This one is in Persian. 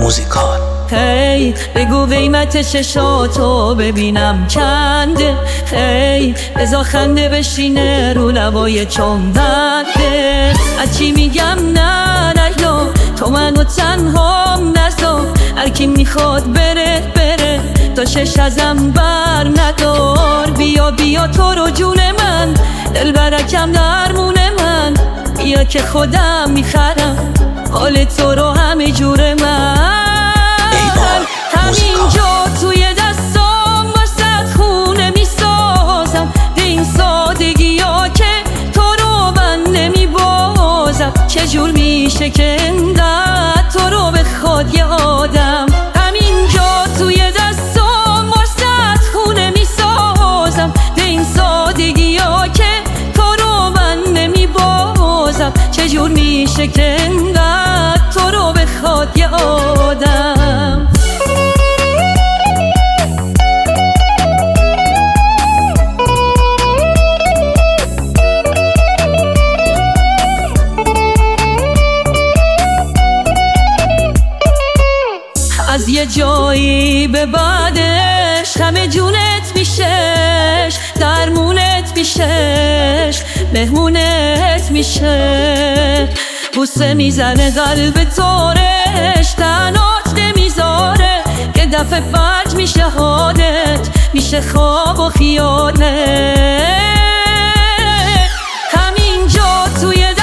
موزیکال. هی بگو قیمت چشاتو ببینم چنده، هی بذار خنده بشینه رو لبای چنبنده. از چی میگم نه نیا، تو منو تنهام نذار، هر کی میخواد بره بره، تا شش ازم بر ندار. بیا بیا تو رو جون من، دل برکم درمون من، بیا که خودم میخرم حال تو رو همه جور من. همینجا توی دستام واسه خونه میسازم، به این سادگی ها که تو رو من نمیبازم. چجور میشه که انقدر تو رو بخواد یه آدم. همینجا توی دستام واسه خونه میسازم، به این سادگی ها که تو رو من نمیبازم. چجور میشه که انقدر تو رو بخواد یه آدم. از یه جایی به بعدش همه جونت میشش، درمونت میشش، مهمونت میشه. بوسه میزنه قلب تارش، تنات نمیذاره، یه دفعه فرج میشه حالت، میشه خواب و خیالت. همینجا توی